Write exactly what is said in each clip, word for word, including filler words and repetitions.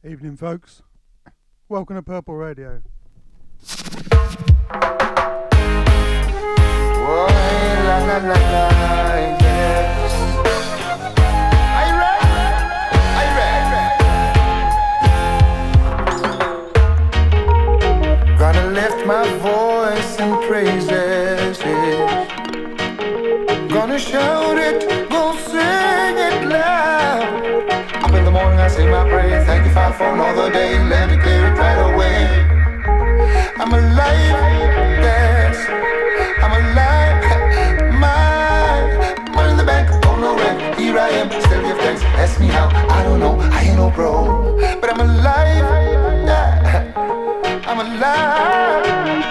Evening, folks. Welcome to Purple Radio. Whoa, la, la, la, la, yes. Are you ready? Are you ready? Gonna lift my voice in praises, yes. Gonna shout it, go sing it loud. Up in the morning I say my prayer, thank you Father for another day, let me clear it right away. I'm alive, yes, I'm alive, my money in the bank, oh no rent, here I am, still give thanks, ask me how, I don't know, I ain't no pro, but I'm alive, yeah, I'm alive.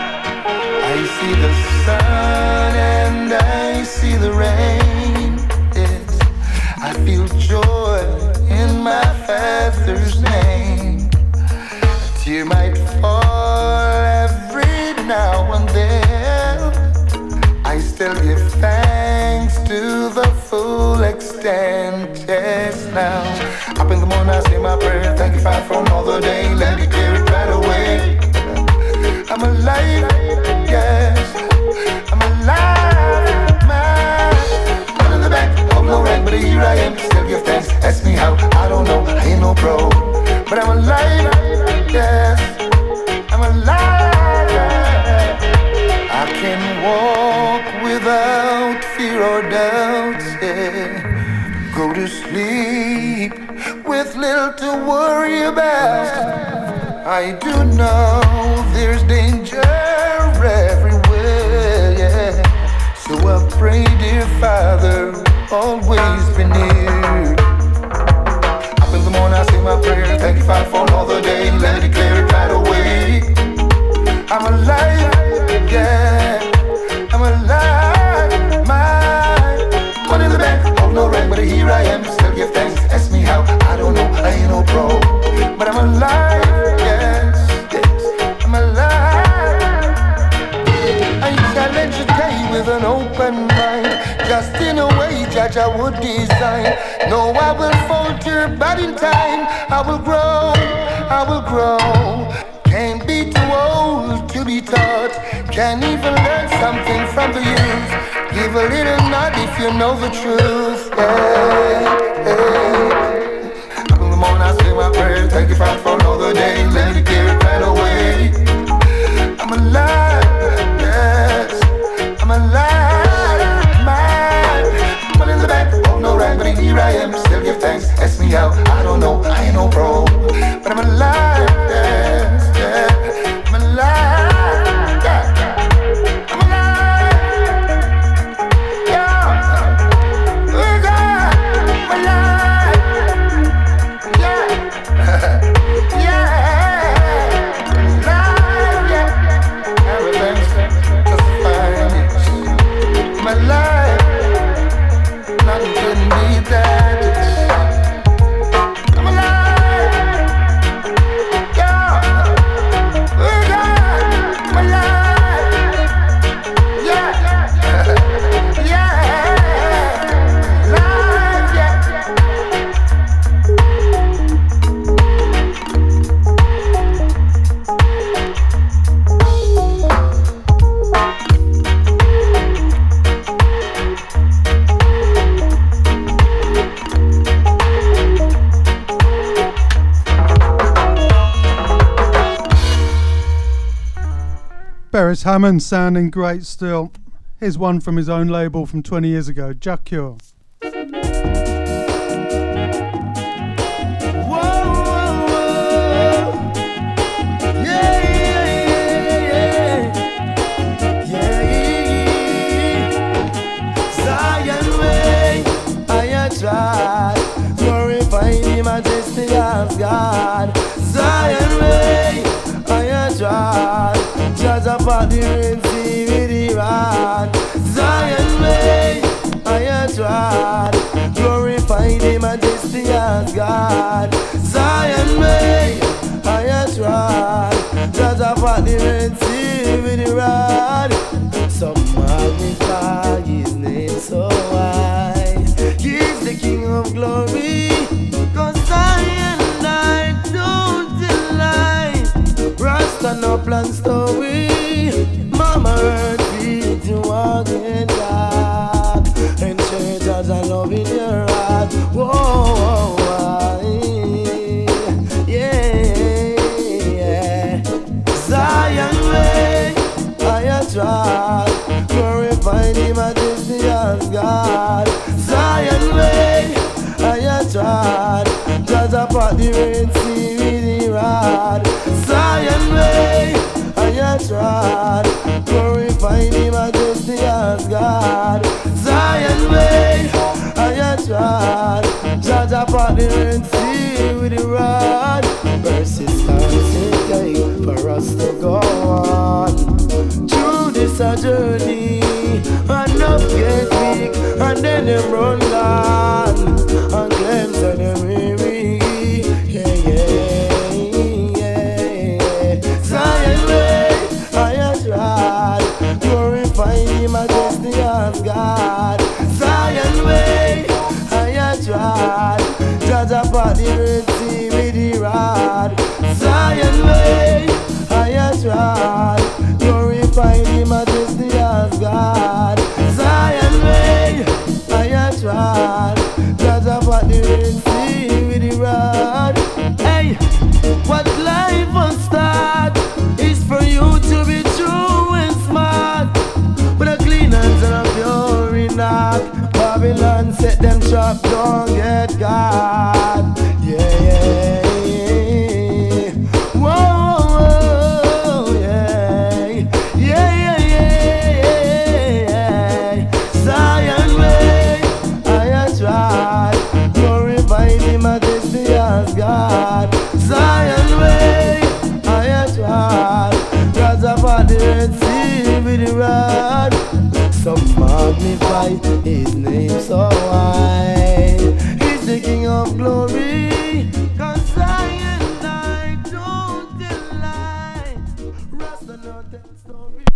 I see the sun and I see the rain, yes, I feel joy in my Father's name. A tear might fall every now and then, I still give thanks to the full extent, yes now. Up in the morning I say my prayer, thank you Father for another day, let me clear it right away. I'm alive, yes, I'm alive, my one in the back, of no rank, but here I am, still give thanks, ask me how, I don't know, I ain't no pro, but I'm alive, yes, I'm alive, I can walk without fear or doubt, yeah. Go to sleep with little to worry about. I do know there's danger everywhere, yeah. So I pray, dear Father, always be near. Up in the morning I say my prayer, thank you Father for another day, let it clear it right away. I'm alive, yeah, I'm alive, my money in the bank, oh no rank, but here I am, still give thanks, ask me how, I don't know, I ain't no pro, but I'm alive, yes, yes, I'm alive. I challenge the day with an open mind, just in a way Judge I would design. No, I will falter, but in time I will grow, I will grow. Can't be too old to be taught, can even learn something from the youth. Give a little nod if you know the truth, yeah, yeah. Up in the morning I say my prayer, thank you Father for another day, let it clear it right away. I'm alive, yes, I'm alive, my money in the bank, oh no right, but here I am, still give thanks, ask me how, I don't know, I ain't no pro, but I'm alive, yes, yeah, I'm alive, yeah, I'm alive, yeah, oh God, I'm alive, yeah, yeah, alive, yeah, everything's just fine, yes, I'm alive, nothing can beat that, I'm alive, yeah, oh God, I'm alive, yeah, yeah, alive, yeah. Beres Hammond sounding great still. Here's one from his own label from twenty years ago, Jacure. Glorify the majesty of God. Zion way, I tried. Judge upon the rain, see with the rod. Zion way, I tried. Glorify the majesty of God. Zion way, I tried. Judge upon the rain, see with the rod. Some magnify his name so high. He's the King of glory, 'cause I and I don't part the rain sea with the rod. Zion way, I trod, glorify the majesty as God. Zion way, I trod, judge apart the rain sea with the rod. Persistence it take for us to go on through this a journey. Enough get weak and then them run gone and claim say them weary. Yeah, yeah, yeah. Zion way, I tried, glorify the majesty as God. Zion way, I tried, judge apart the Red Sea with the rod. Zion way, I tried, glorify the majesty as God. Zion way, I tried, judge apart the Red Sea with the rod. Hey, what life will start is for you to be true and smart, with a clean hands and a pure knock. Babylon set them trap, don't get God. Yeah, yeah, yeah. Whoa, whoa, whoa, yeah. Yeah, yeah, yeah, yeah. Zion way, I tried, glorify the majesty as God. Zion way, I tried, God's upon the Red Sea with the rod. Some magnify his name so high. He's the King of glory. Cause I and I don't deny. Rasta not that story.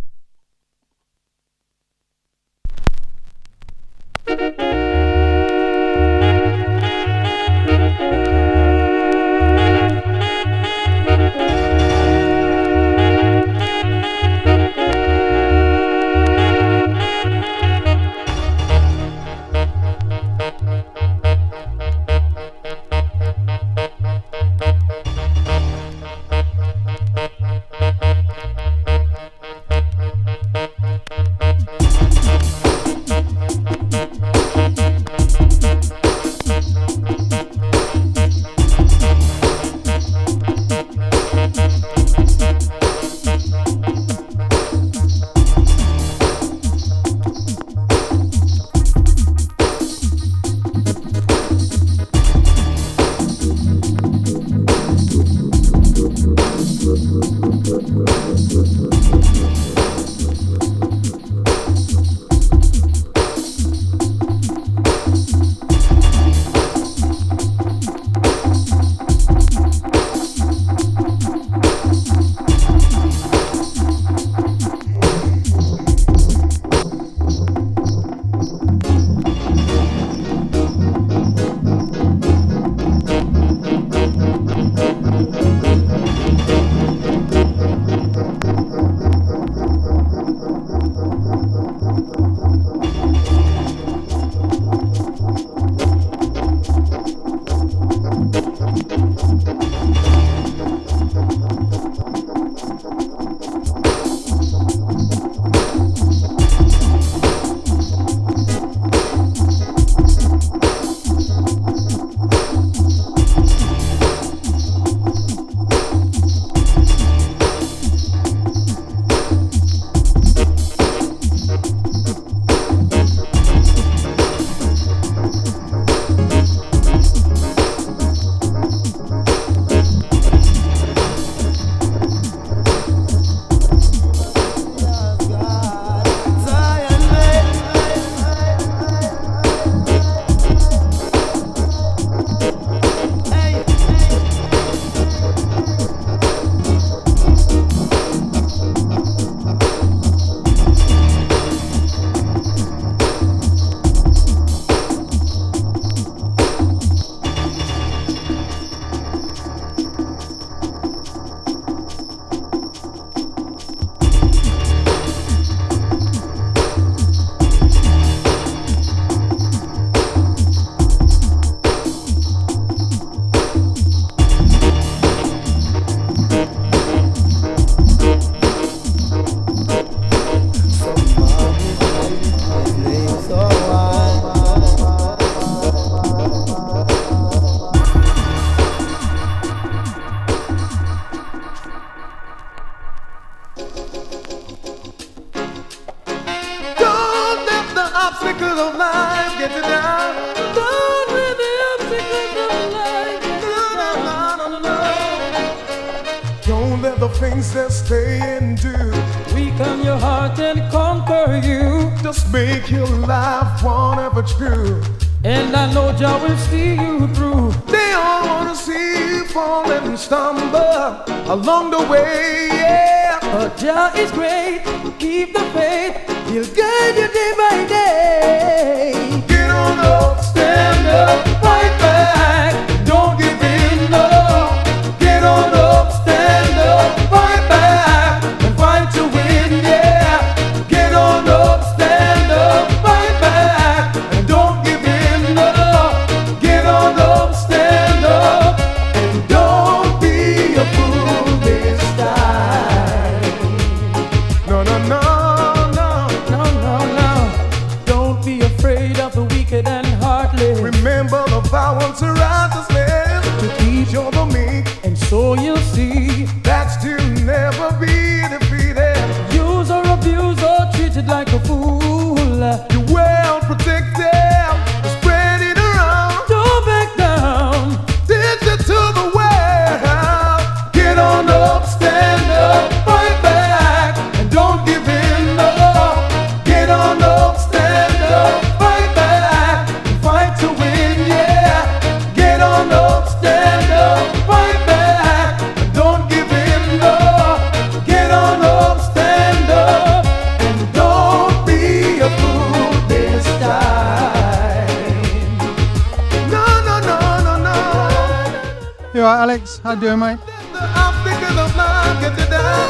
life get you down. Don't let the obstacles of life get you down. No, no, no, no. Don't let the things that stay and do weaken your heart and conquer you. just make your life one ever true. And I know Jah will see you through. They all wanna see you fall and stumble along the way, yeah. But Jah is great, keep the faith, He'll guide you day by day. Get on up, stand up, Fight back, don't give in, no. get on up, stand up, Fight back and fight to win, yeah. get on up, Stand up, fight back and don't give in, no. get on up, stand up, And don't be a fool this time. no, no, no, no. No, no, no. Don't be afraid of the wicked and heartless. Remember the vow to righteousness, To keep you're the meek, and so you'll see. that's to never be defeated. Use or abuse or treated like a fool. You're well protected, spread it around, Don't back down. take it to the world. Get on up, stand up, Fight back and don't give in, no. get on up, stand up, Fight back and fight to win, yeah. get on up, stand up, Fight back and don't give in, no. get on up, stand up, And don't be a fool this time. no, no, no, no, no. You alright, Alex? How you doing, mate? The obstacles of life get you down.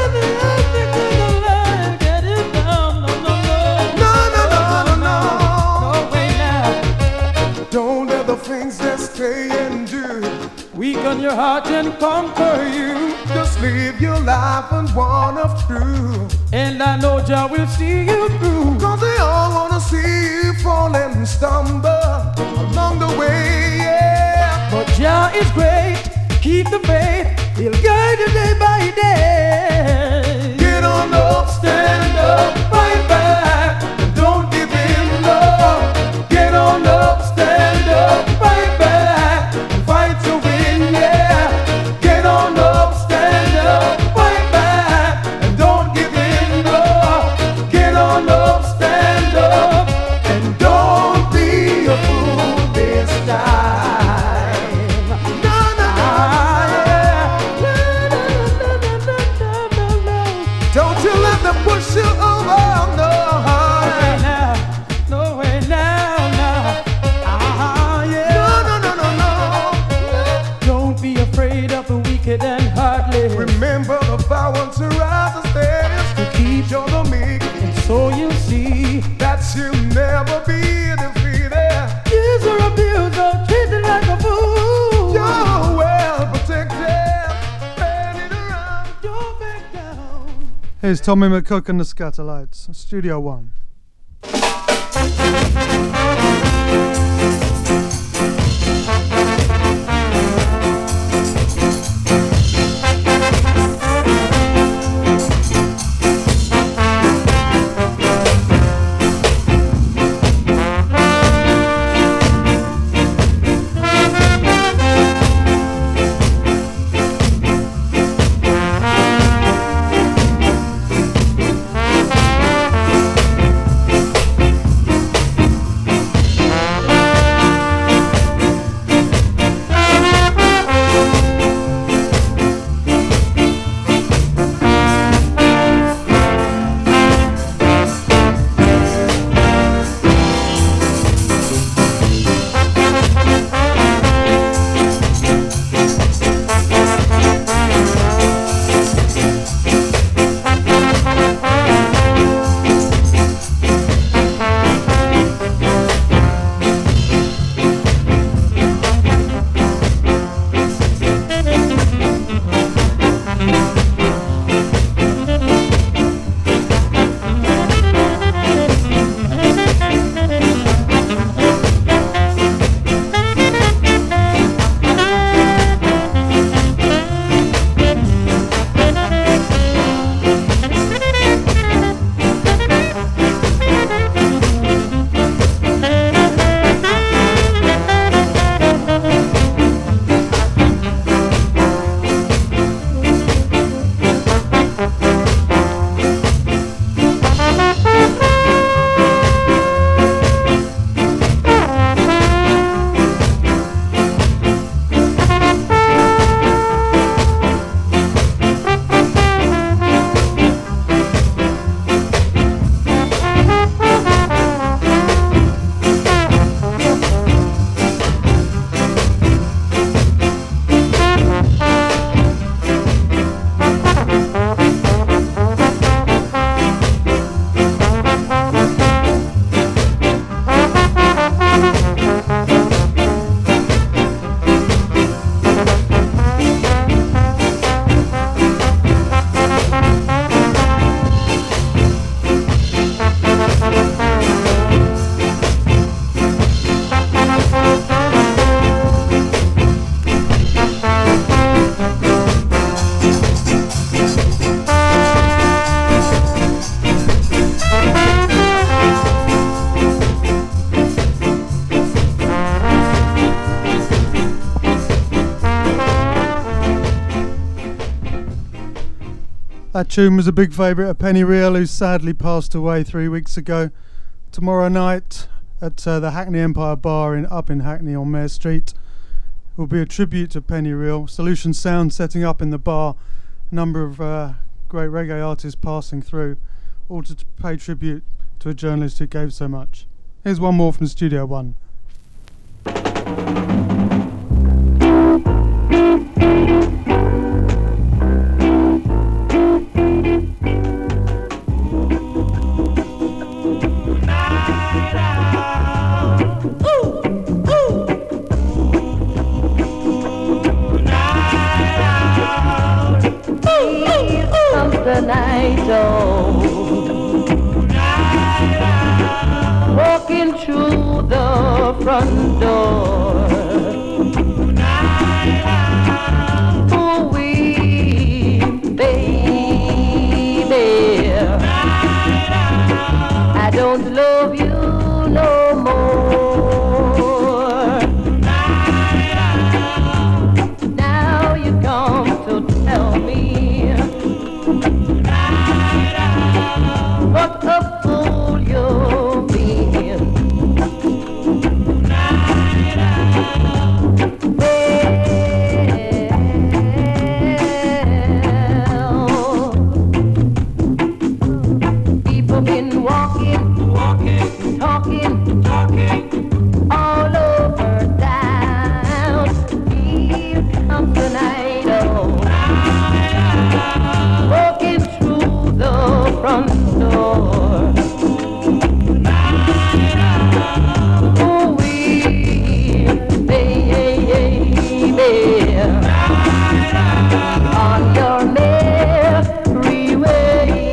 Get it down, no, no, no. No, no, no, no, no. No way now. Don't let the things that stay and do Weaken your heart and conquer you. just live your life and one of true. And I know Jah will see you through. Cause they all wanna see you fall and stumble along the way, yeah. But Jah is great, keep the faith, He'll guide you day by day. Get on up, stand up, Fight back, don't give in, no. get on up, stand up, fight back, and fight to win, yeah. Get on up, Stand up, fight back, and don't give in, no. get on up, Stand up, and don't be a fool this time. no, no, no. Ah, yeah. Don't you let them push you over, no. No way now, now. Ah, yeah. No, no, no, no, no. Don't be afraid of the wicked and heartless. Remember the vow to rise the stairs, To keep you're the meek, and so you'll see. that you'll never be defeated. Use or abuse or treated like a fool. You're well protected, spread it around. Don't back down. Here's Tommy McCook and the Scatterlights, Studio One. That tune was a big favourite of Penny Real, who sadly passed away three weeks ago. Tomorrow night at uh, the Hackney Empire Bar in up in Hackney on Mare Street will be a tribute to Penny Real. Solution Sound setting up in the bar. A number of uh, great reggae artists passing through, all to t- pay tribute to a journalist who gave so much. Here's one more from Studio One. The night old, walking through the front door. Oh, we, baby, I don't love you no more. Now you come to tell me what a fool you've been. Well, people been walking, walking, talking, talking all over town. Here comes the night, oh, walking through the front door. Oh, we, baby, on your merry way.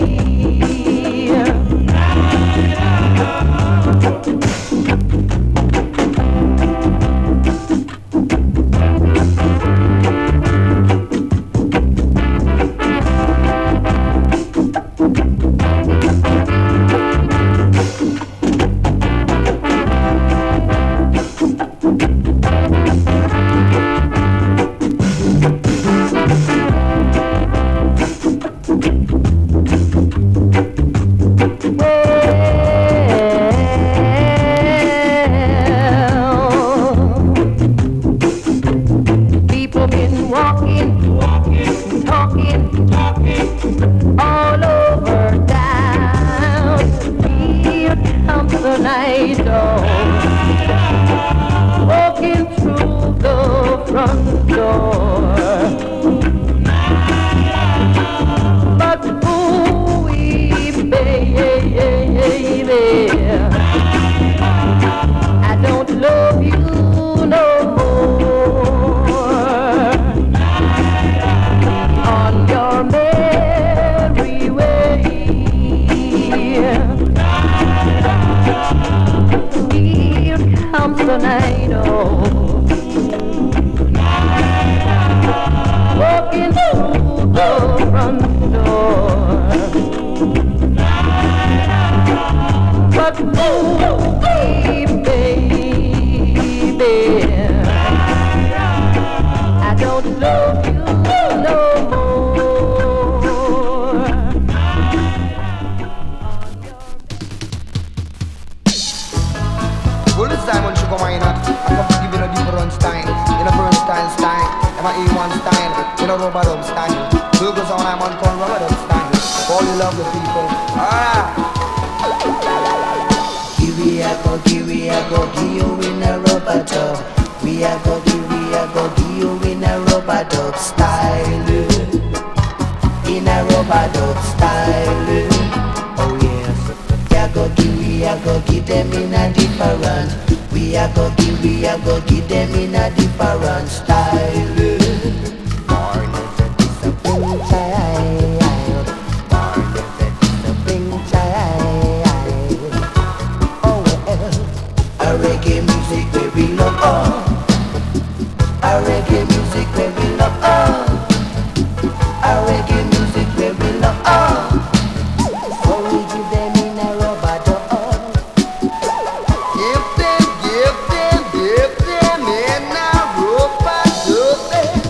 Give them, give them in a rope.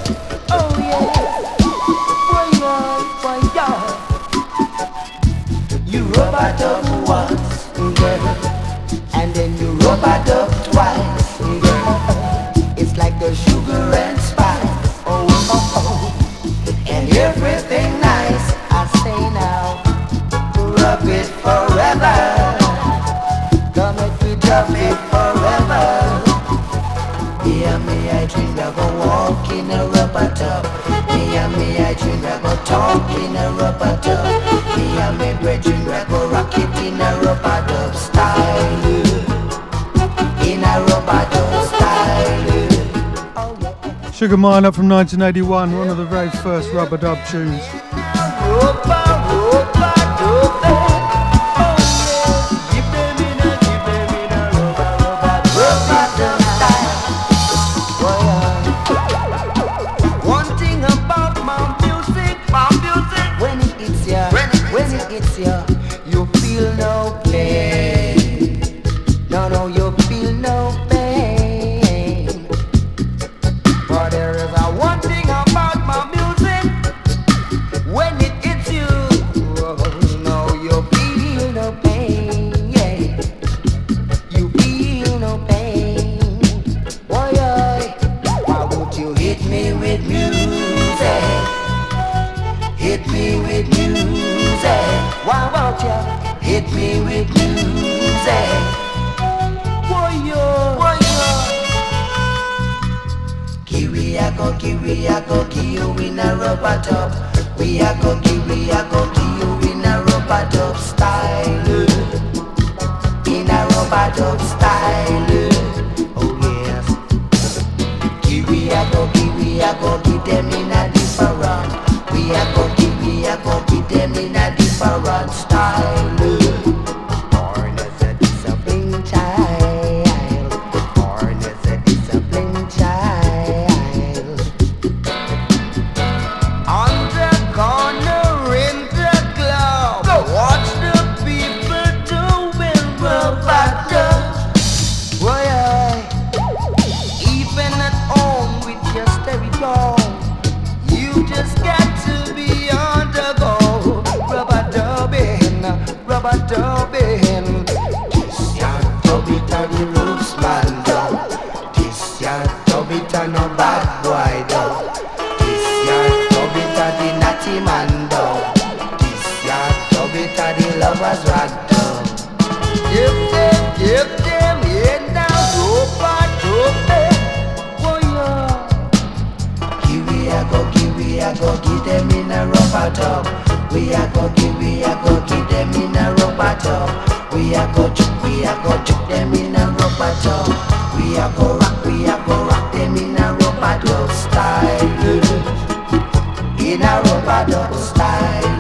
tub. Me and me I drink, we go talk in a rubber tub. Me and me brethren, we go rock it in a rubber dub style. In a rubber dub style. Sugar Mine up from nineteen eighty-one, one of the very first rubber dub tunes. It's ya, you feel no pain. No, no, you feel no pain. But there is a one thing about my music. When it hits you, oh, no, you feel no pain. Yeah, you feel no pain. Boy, why won't you hit me with music? Hit me with music. Why won't you hit me with music? Why yo, why yo? Kiwi I go, kiwi I go, kiwi you in a rubber tub. We a go, kiwi I go, kiwi you in a rubber tub style. In a rubber tub style. Oh yes. Kiwi I go, kiwi I go, give them in a different. We a go, kiwi I go, give them in a different style. Born as a disciplined child. Born as a disciplined child. On the corner in the club, watch the people doing rubber dub. Boy, even at home with your stereo, you just got to be on the go. Rubber dubbing, rubber dubbing. This ya dub it on the roots man dub. This ya dub it on no bad boy dub. This ya dub it on the natty man dub. This ya dub it on the lovers rock dub. Give them, give them in now rubber dubbing. Oh yeah. Kiwi I go, kiwi I go, give them in a rubber tub. We a go give, we a go give them in a rubber tub. We a go chuck, we a go chuck them in a rubber tub. We a go rock, we a go rock them in a rubber tub style. In a rubber tub style.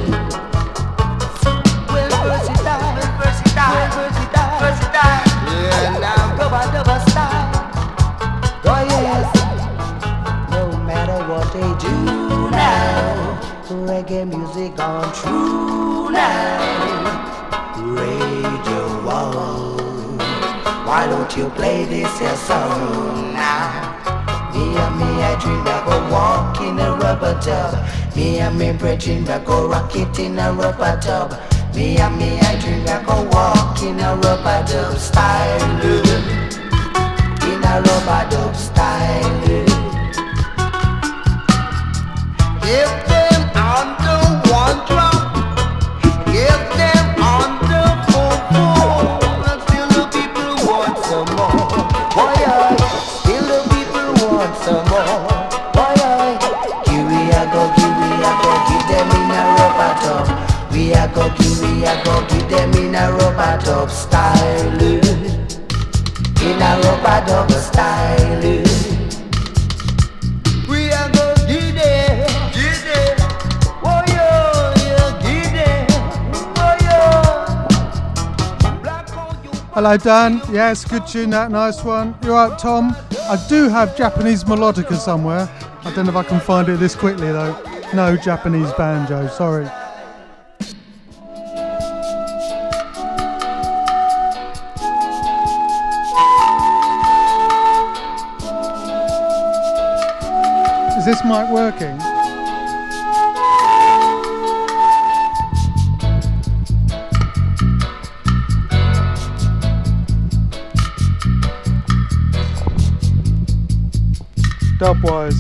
Well versatile, well versatile, well versatile, versatile. Yeah, now rubber tub style. Oh yes. No matter what they do now, reggae music on true now. Radio One, why don't you play this here song now? Me and me I dream I go walk in a rubber tub. Me and me brethren I go rock it in a rubber tub. Me and me I dream I go walk in a rubber tub style. In a rubber tub style. Give them under one drop. Give them under four four. Until the people want some more. Why I? Still the people want some more. Why I? Kiwi I go, kiwi I go, give them in a rubber tub. We I go, kiwi I go, give them in a rubber tub style. In a rubber tub style. We are go give them. Hello Dan, yes, good tune that, nice one. You're right Tom, I do have Japanese melodica somewhere. I don't know if I can find it this quickly though. No Japanese banjo, sorry. Is this mic working? Dubwise.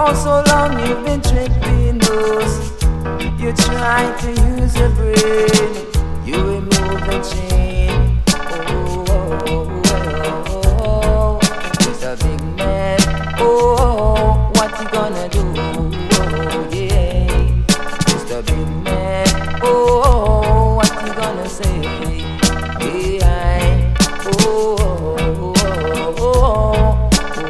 Oh, so long you've been tripping those. You try to use your brain. You remove the chain. Oh, oh, oh, oh, oh. He's a big man. Oh, oh, what you gonna do? Oh, yeah. He's a big man. Oh, oh, what you gonna say? Yeah. Oh, oh, oh, oh, oh.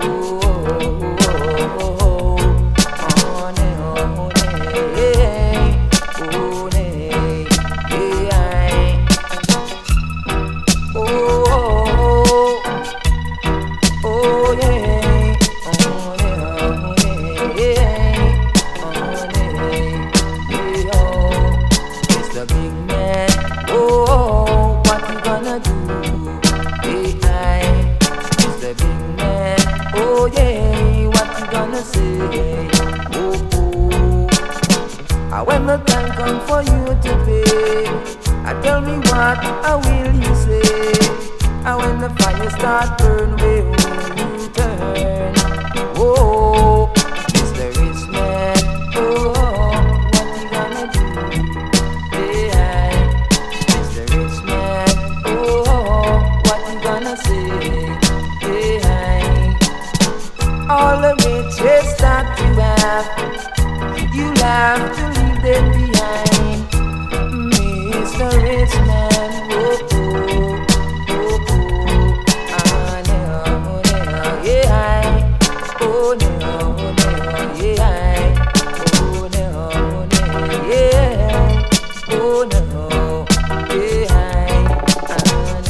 When the time comes for you to pay, I tell me what I will you say. And when the fire start burn, where will you turn? Oh, Mister Rich Man, oh, what you gonna do? Yeah, Mister Rich Man, oh, what you gonna say? Yeah, all the riches that you have, you have to them behind, Mister Rich Man. Oh, oh, oh, oh, ah, no, no, yeah, oh, no, no, yeah, oh, no, no, yeah, oh, no, yeah, ah,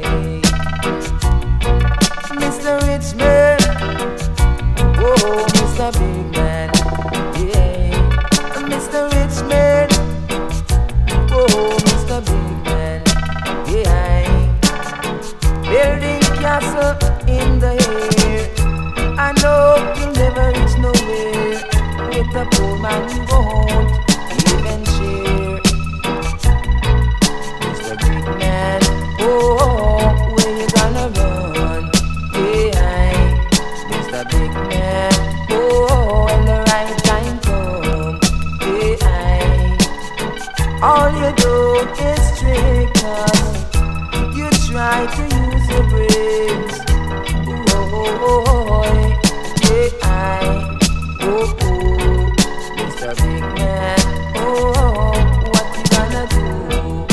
no. Mister Rich Man, oh, Mister Big Man, yeah, Mister Rich Man, oh, Mister Big Man, yeah, building castle in the air. I know you'll never reach nowhere. With a poor man you won't even share. Mister Big Man, oh, where you gonna run? Yeah, Mister Big Man, oh, when the right time comes. All you do is trick us. You try to use your brains. Oh, oh, oh, yeah, oh, oh, Mister Big Man. Oh, what you gonna do?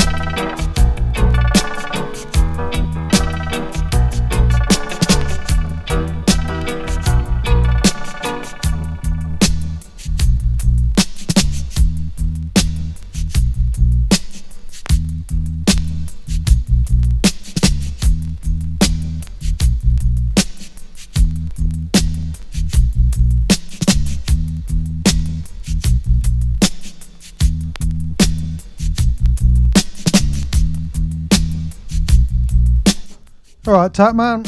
All right, Tapman.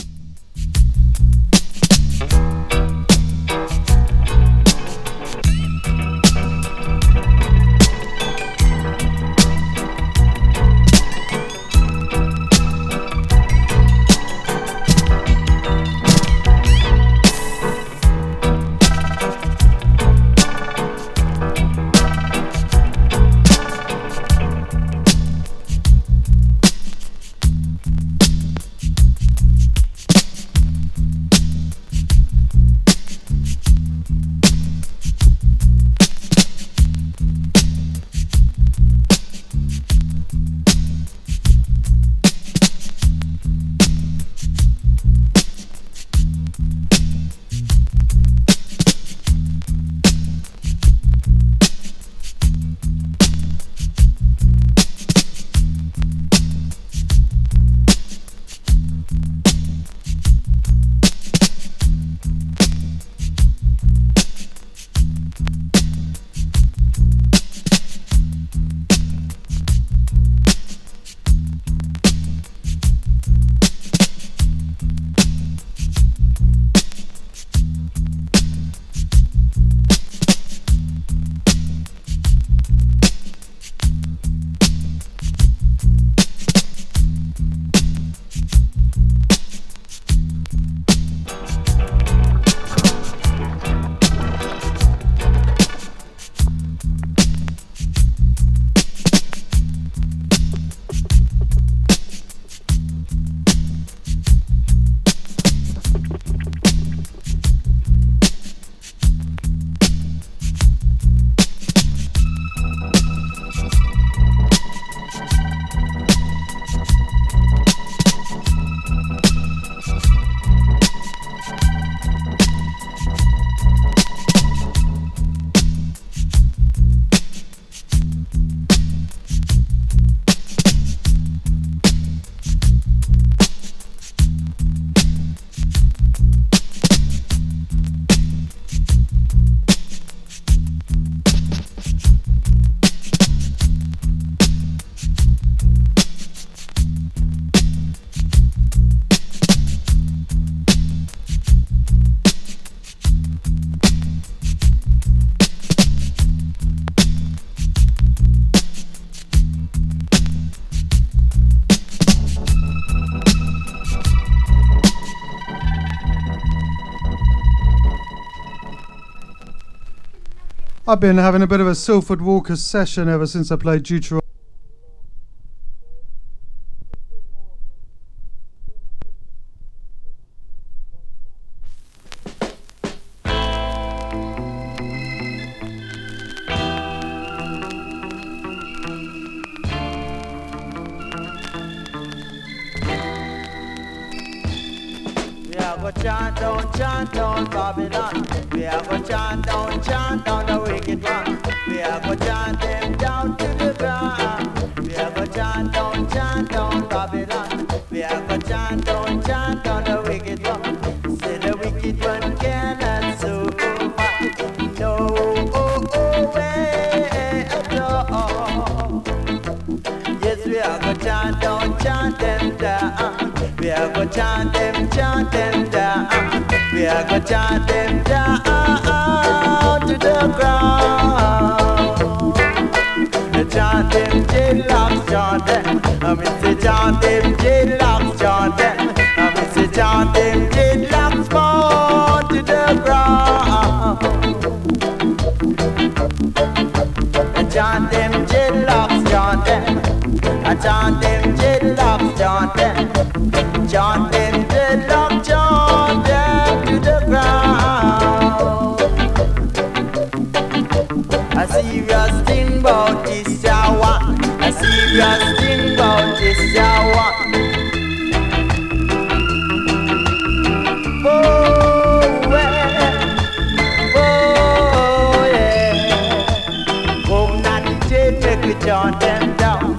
I've been having a bit of a Silford Walker session ever since I played Deuteronomy. Chant down, chant down Babylon. We are go chant down, chant down the wicked one. We are go chant them down to the ground. We are go chant down, chant down Babylon. We are go chant down, chant down the wicked one. Say the wicked one cannot survive. No, oh, oh, way at all. Yes, we are go chant down, chant them down. We are go chant them, chant them down. We are go chant them down to the ground. Chant them, jailocks, chant them. I mean say chant them, jailocks, chant them. I mean say chant them, jailocks, fall to the ground. Chant them, jailocks, chant them. I chant them, jailocks, chant them. Chant them, jailocks, chant them to the ground. A serious thing about this hour. A serious thing about this hour. Oh, well. Oh, yeah. Come now, D J, make we chant them down.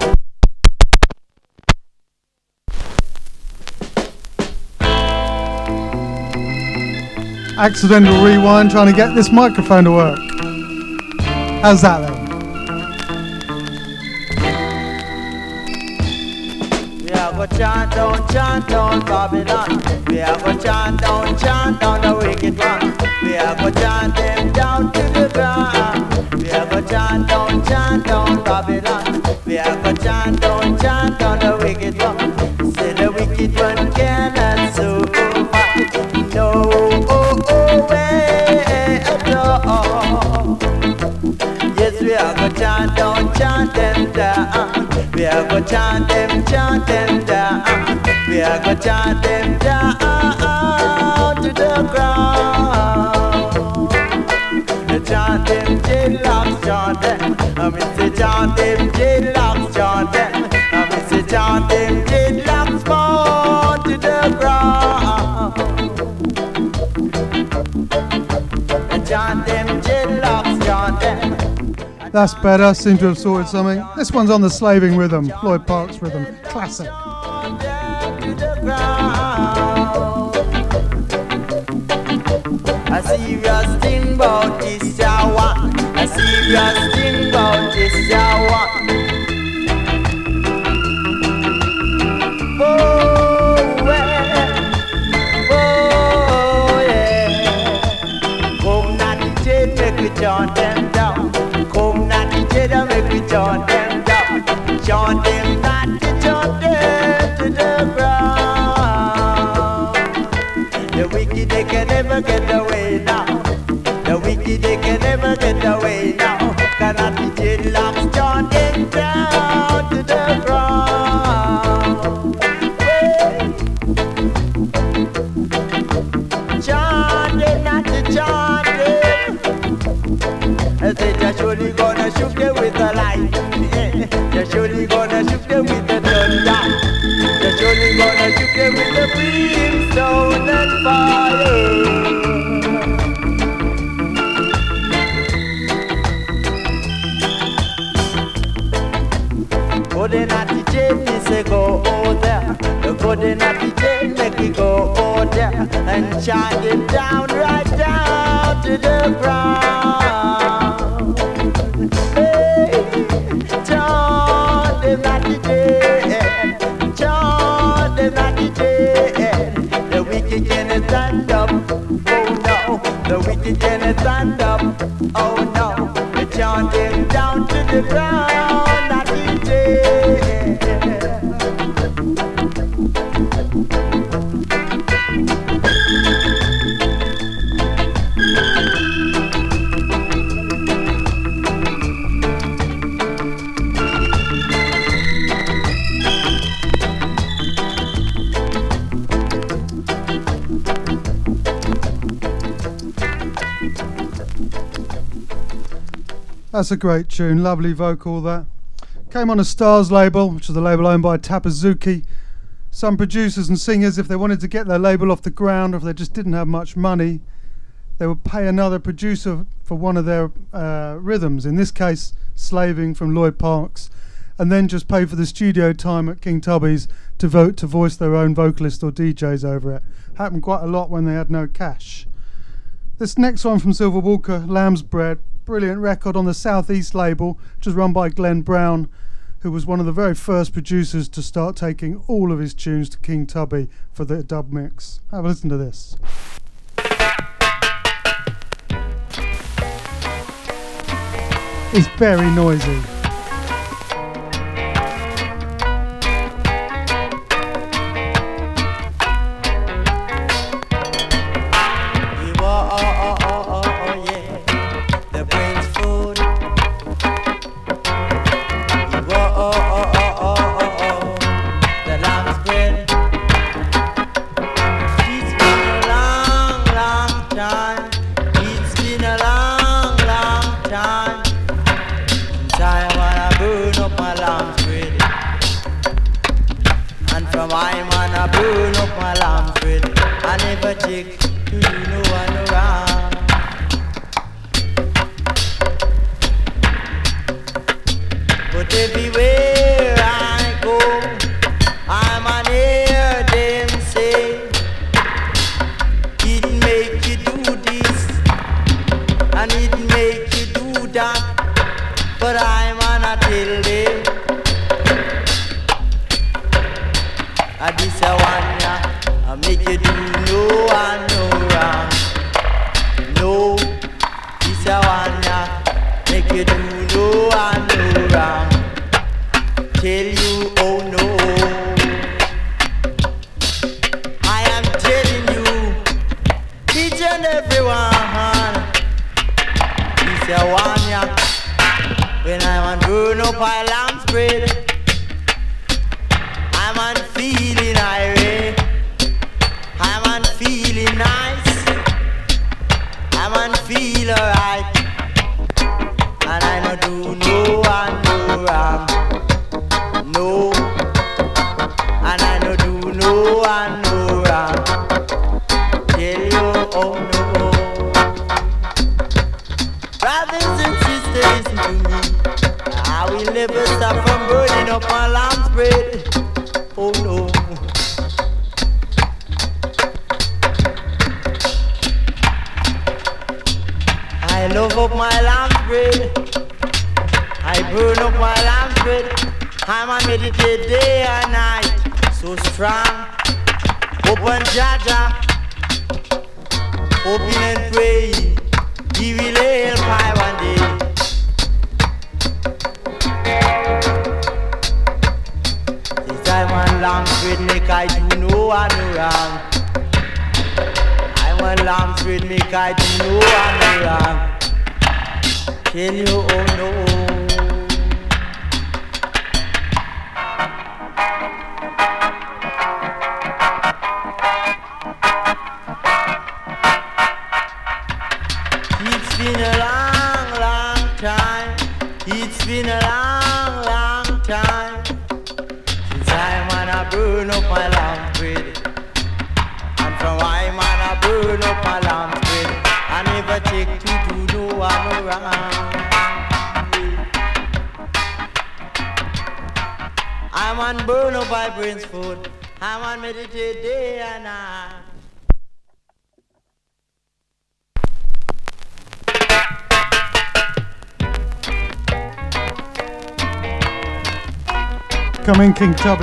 Accidental rewind trying to get this microphone to work. How's that then? We are go chant down, chant down Babylon. We are go chant down, chant down the wicked one. We are go chant them down to the ground. We are go chant down, chant down Babylon. We are go chant down, chant down the wicked one. Say the wicked one cannot survive. No, oh, oh, way at all. Yes, we are go chant down, chant them down. We are go chant them, chant them down. We are go chant them down to the ground. Chant them, jailocks, chant them. I mean say chant them, jailocks, chant them. I mean say chant them, jailocks, fall to the ground. Chant them, jailocks, chant them. That's better, seem to have sorted something. This one's on the slaving rhythm, Floyd Parks rhythm, classic. A serious thing about this hour. A serious thing about this hour. Oh, well. Oh, yeah. Come now, D J, make we chant them down. Come now, D J, make we chant them down. Chant them, not to chant them to the ground. The wicked, they can never get away now. The wicked, they can never get away now. Cannot be jailocks, chant them down to the ground. Hey. Chant them, not to chant them. I said you're surely gonna shoot them with the light. Yeah. You're surely gonna shoot them with the thunder. You're surely gonna shoot them with the brimstone and fire. Go then at the jail, me say go out there. Go then at the jail, make me go out there and chant it down, right down to the ground. Hey, chant them at the jail, chant them at the jail. The wicked can stand up, oh no. The wicked can stand up, oh no. We chant them down to the ground at the jail. That's a great tune, lovely vocal that. Came on a Stars label, which is a label owned by Tapazuki. Some producers and singers, if they wanted to get their label off the ground, or if they just didn't have much money, they would pay another producer for one of their uh, rhythms, in this case Slaving from Lloyd Parks, and then just pay for the studio time at King Tubby's to vote to voice their own vocalist or D Js over it. Happened quite a lot when they had no cash. This next one from Silver Walker, Lamb's Bread, brilliant record on the Southeast label, which was run by Glenn Brown, who was one of the very first producers to start taking all of his tunes to King Tubby for the dub mix. Have a listen to this. It's very noisy. Coming King Tubby.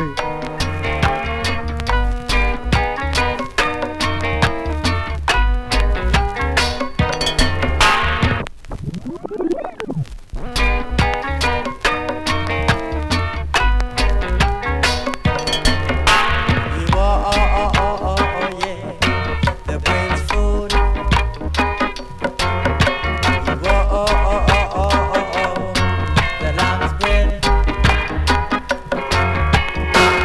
The lamb's bread.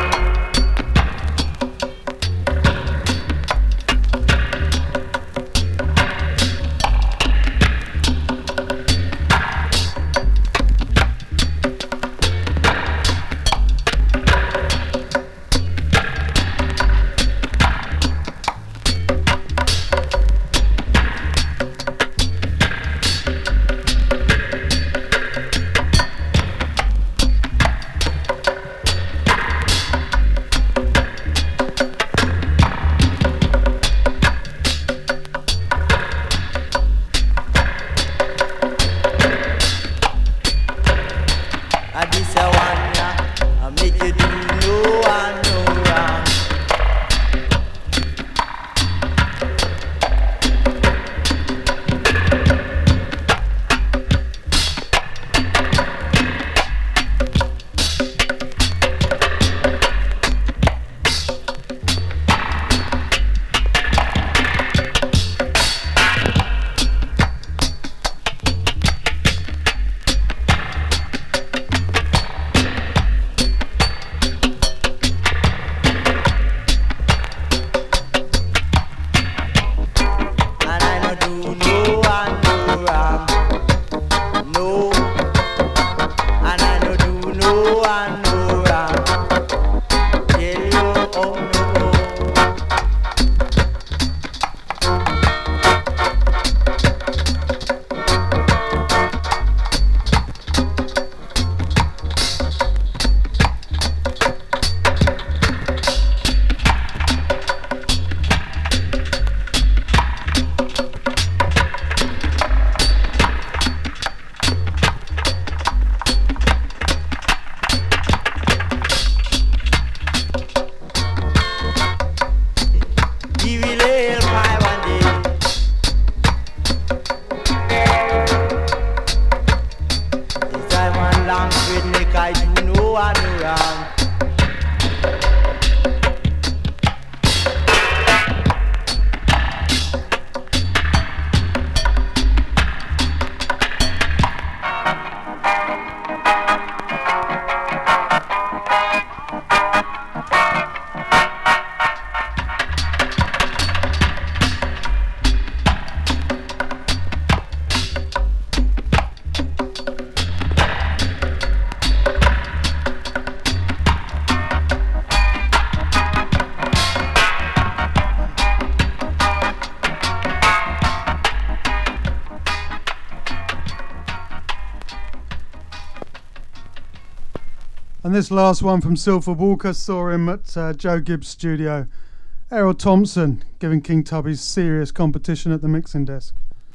And this last one from Silver Walker, saw him at uh, Joe Gibbs' studio. Errol Thompson giving King Tubby serious competition at the mixing desk.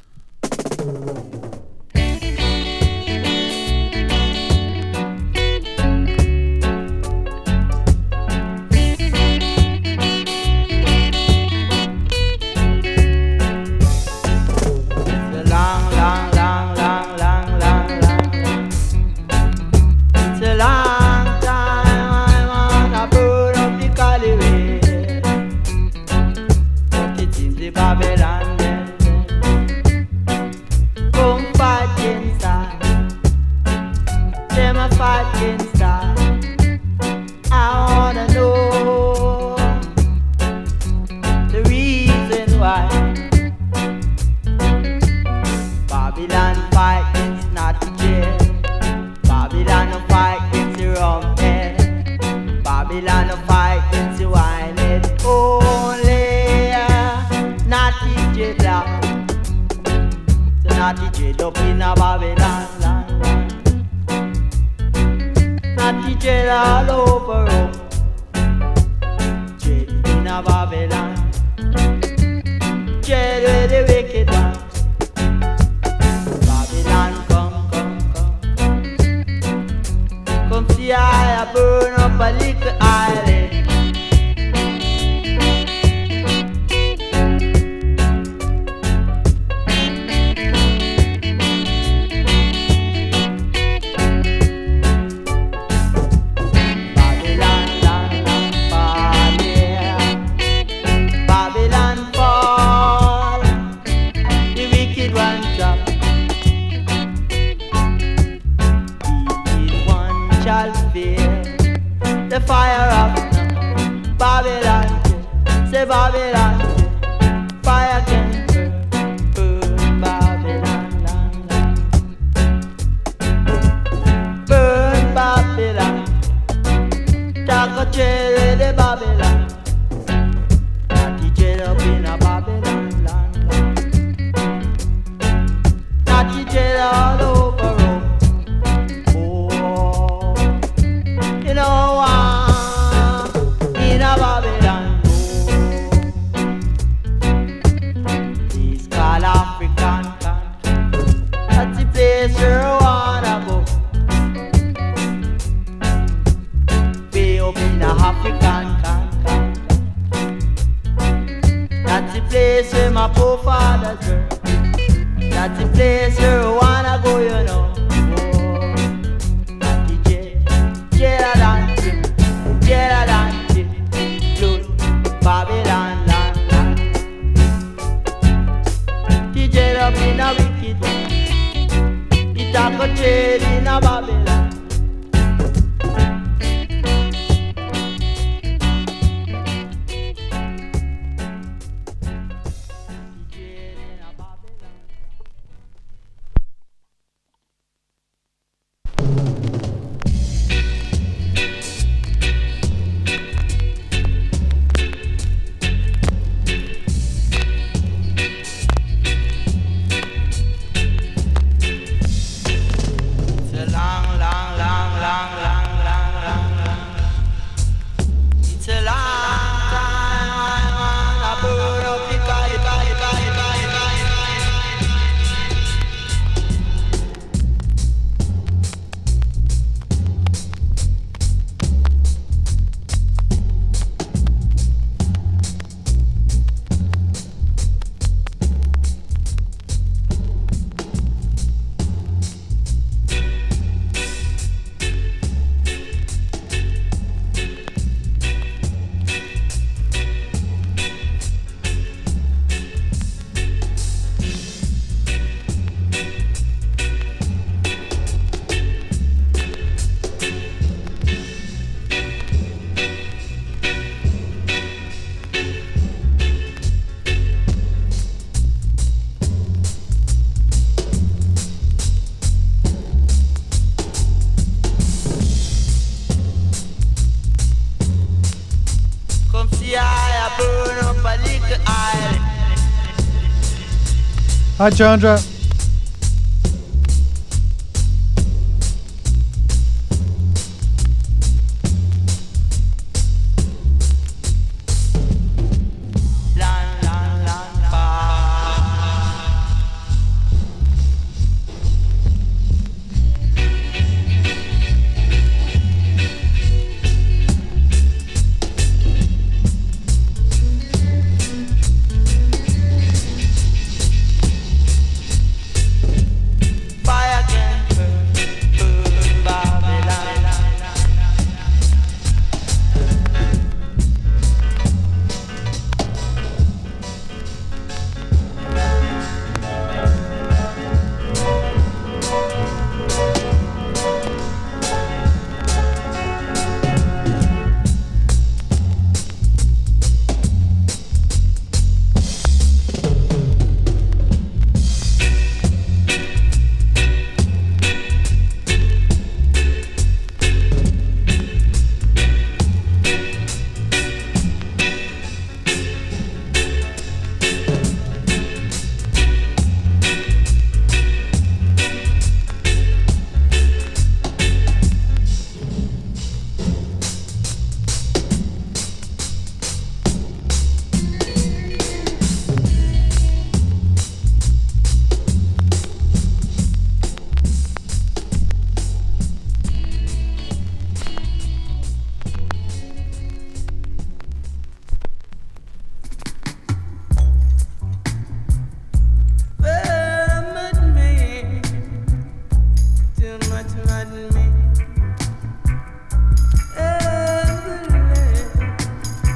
Hi, Chandra.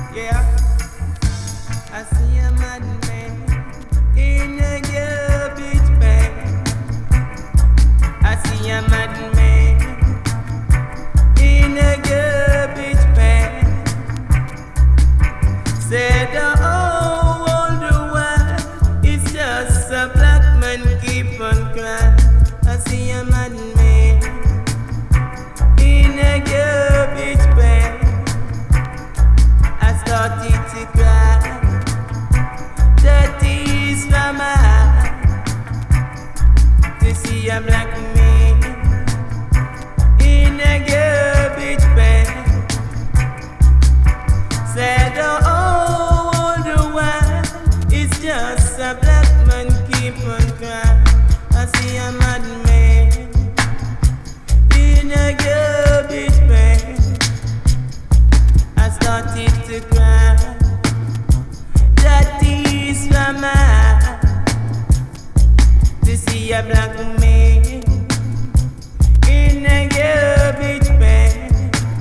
Yeah, I see a madman in a garbage bag. I see a madman in a garbage bag. Said the whole world is just a black man keep on crying. I see a madman in a garbage bag. I started to cry. That is from my heart to see a black man in a garbage bag. Said the whole world is just a black man keep on crying. I see a madman in a garbage bag. I started to cry. That is from my heart to see a black man in a garbage bag.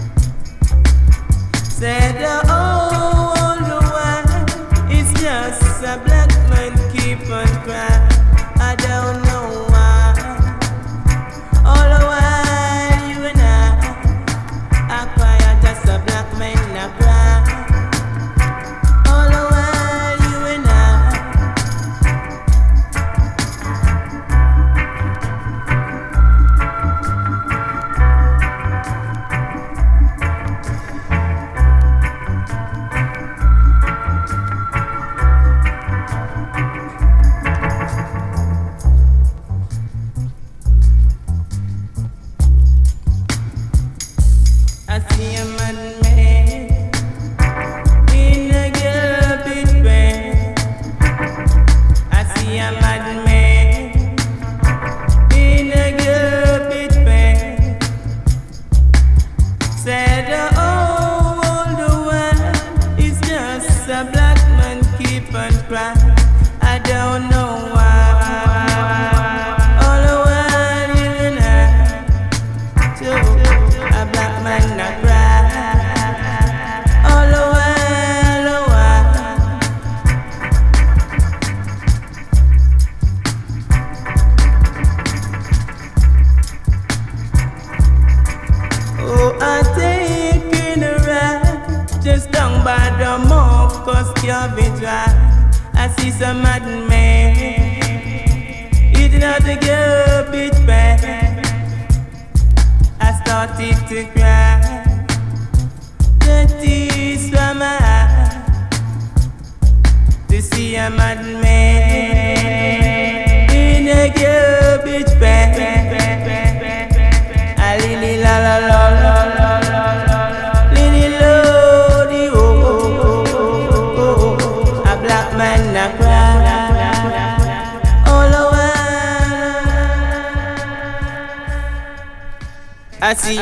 Said the whole world is just a black man keep on crying. I don't know why. All the while you and I, I cry, I just a black man I cry. All the while you and I. I see a madman in a garbage bag. I see a madman in a garbage bag. Said the whole world is just a black man keep on crying. I don't know why. All the while you and I, too, a black man not cry. All the while, the while. Oh, I taking a ride just down by the mouth, cause cabbage dry. I see some madman eating out the garbage bag. I started to cry. That is from my heart to see a madman in a garbage bag. A lily la la la la la la, lily lo di oh oh oh oh oh. A black man a cry all the while. I see.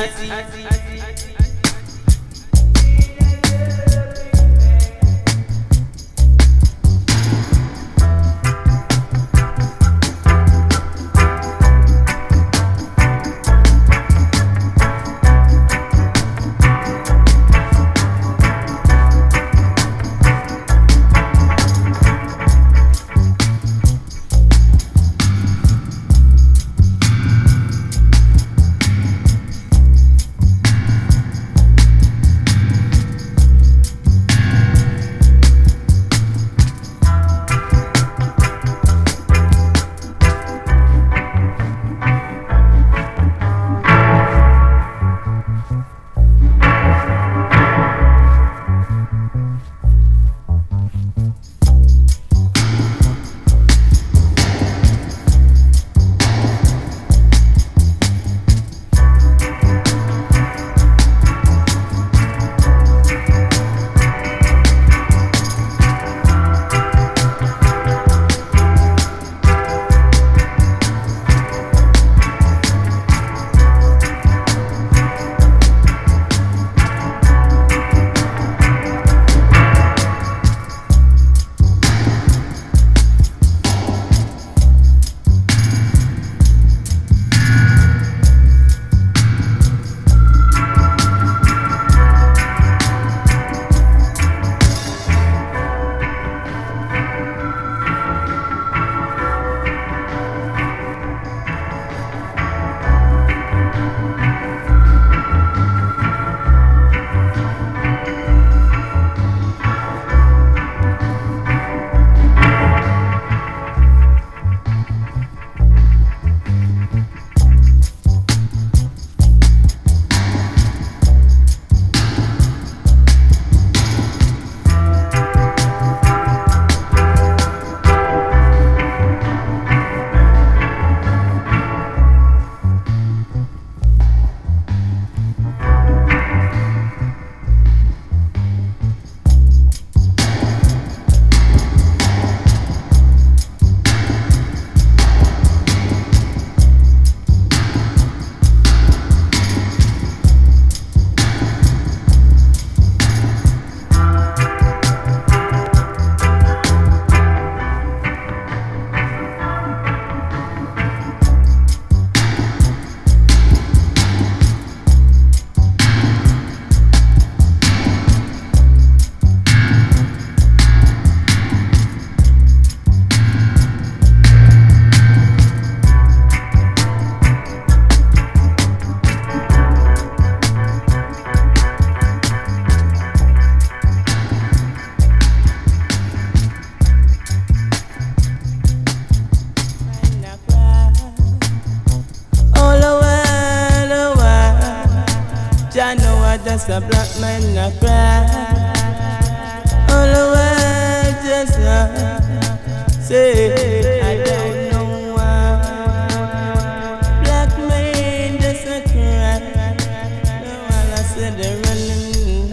just a black man a cry. All the world just a say I don't know why. Black man just a cry. No one I said they're running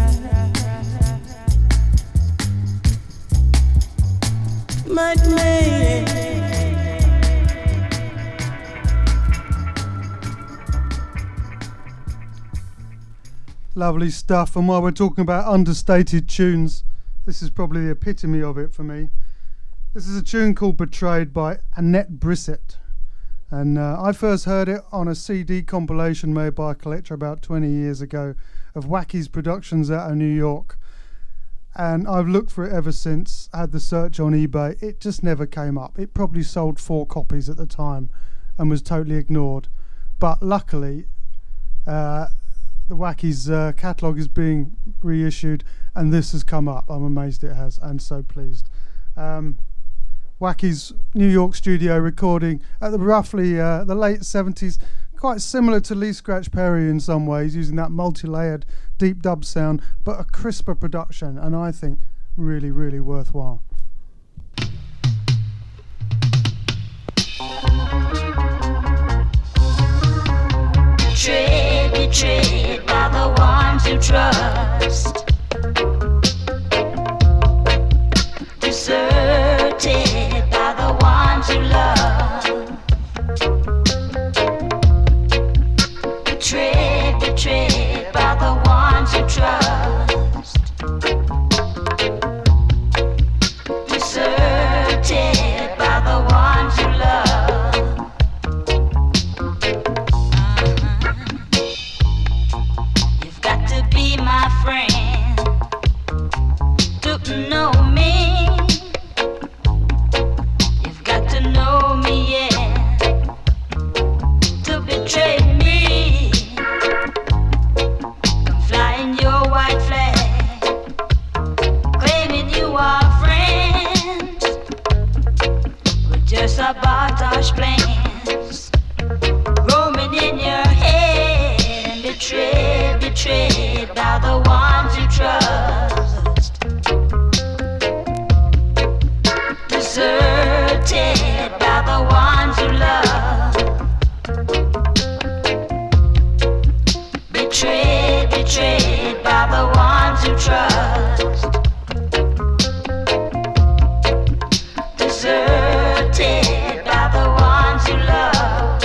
high. Mad man. Lovely stuff. And while we're talking about understated tunes, this is probably the epitome of it for me. This is a tune called Betrayed by Annette Brissett. And uh, I first heard it on a C D compilation made by a collector about twenty years ago of Wacky's Productions out of New York. And I've looked for it ever since, had the search on eBay. It just never came up. It probably sold four copies at the time and was totally ignored. But luckily, uh, the Wacky's uh, catalogue is being reissued and this has come up. I'm amazed it has, and so pleased. Um, Wacky's New York studio recording at the roughly uh, the late seventies, quite similar to Lee Scratch Perry in some ways, using that multi-layered deep dub sound, but a crisper production, and I think really, really worthwhile. Betrayed, betrayed by the ones you trust. Deserted by the ones you love. Betrayed, betrayed by the ones you trust. Deserted by the ones you love. You've got to be my friend to know me. You've got to know me, yeah, to betray me. Come flying your white flag, claiming you are friends with your sabotage plans, roaming in your head and betrayed, betrayed by the ones you trust. Deserted by the ones you love. Betrayed, betrayed by the ones you trust. Deserted by the ones you love.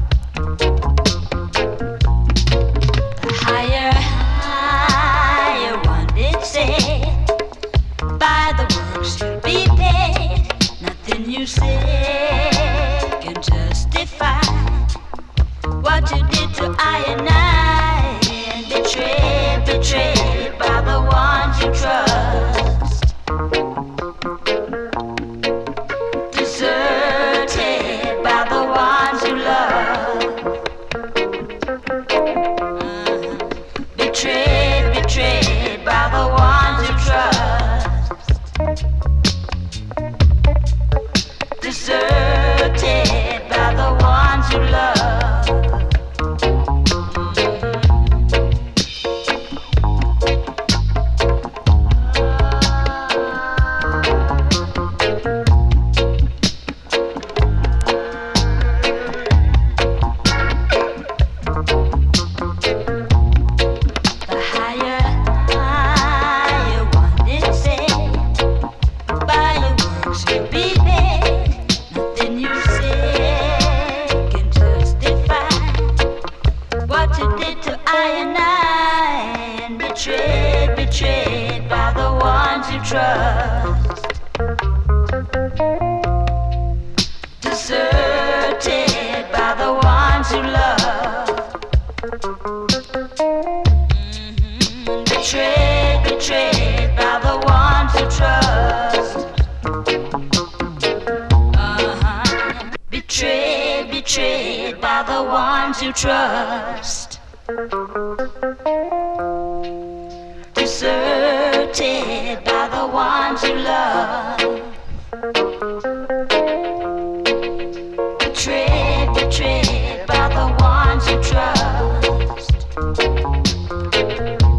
The higher, higher one did say, by the works you'll be paid. Nothing you say can justify what you did to I and I. And betrayed, betrayed by the ones you trust. Deserted by the ones you love. Uh-huh. Betrayed, betrayed by the ones you trust. Deserted by the ones you love. The higher, higher one did say, by your works you'll be paid. Nothing you say can justify what you did to I and I. And betrayed, betrayed by the ones you trust. Deserted by the ones you love. Mhm. Betrayed, betrayed by the ones you trust. Uh-huh. Betrayed, betrayed by the ones you trust. Deserted by the ones you love. Betrayed, betrayed by the ones you trust.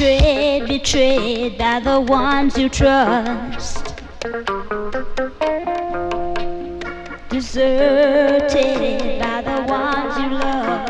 Betrayed, betrayed by the ones you trust. Deserted by the ones you love.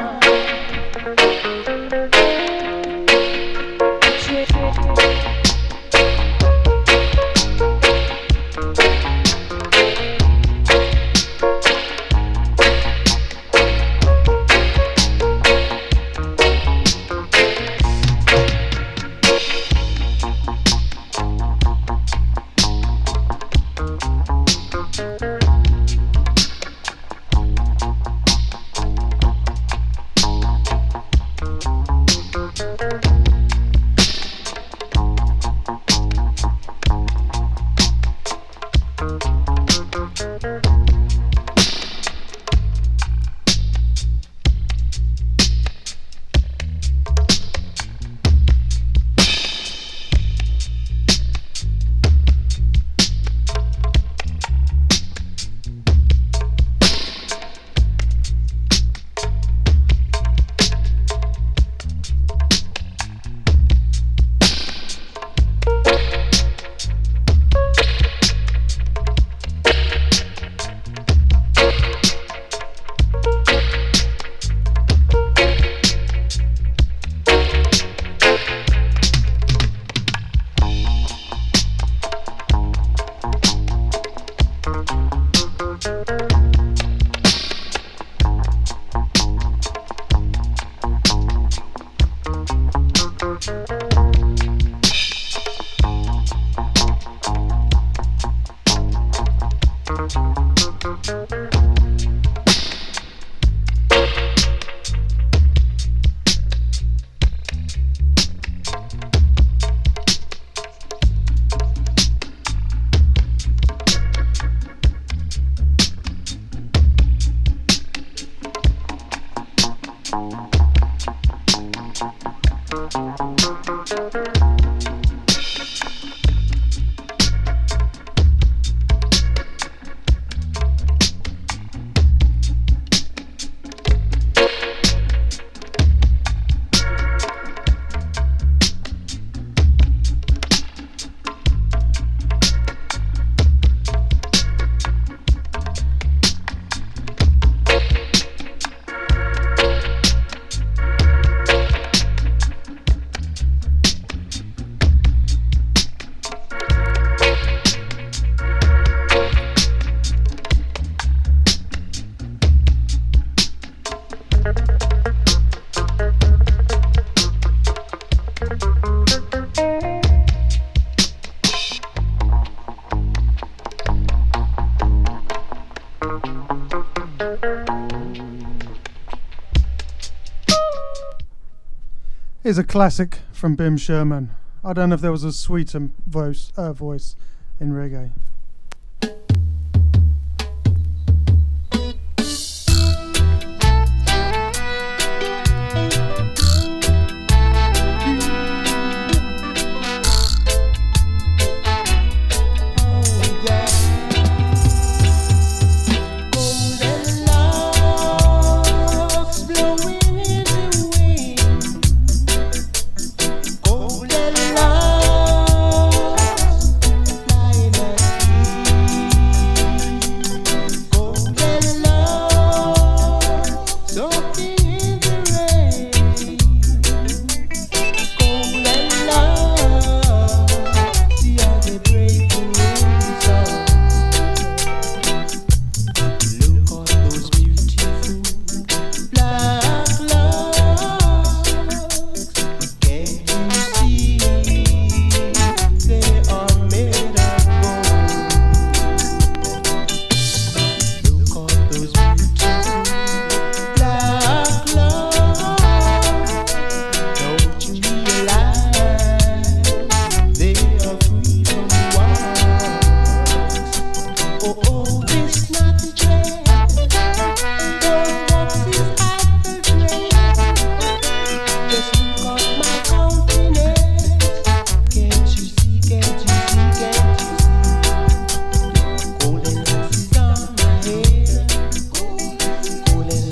Here's a classic from Bim Sherman. I don't know if there was a sweeter voice, uh, voice in reggae.